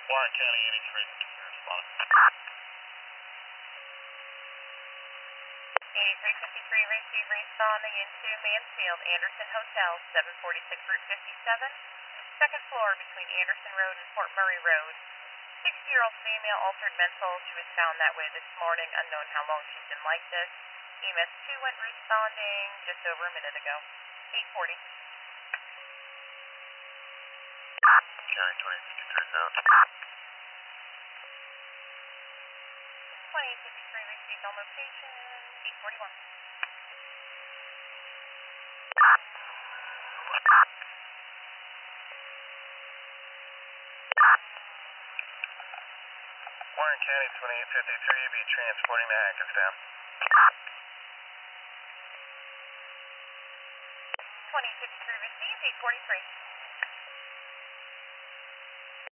Warren County, 83, responding. 8353, receive responding into Mansfield, Anderson Hotel, 746 Route 57, second floor between Anderson Road and Fort Murray Road. 60-year-old female, altered mental. She was found that way this morning, unknown how long she's been like this. EMS 2 went responding just over a minute ago. 840. County 2053 down. 2053 received on location. 841. Warren County 2853, be transporting to Hackettstown. 2053 received. 843.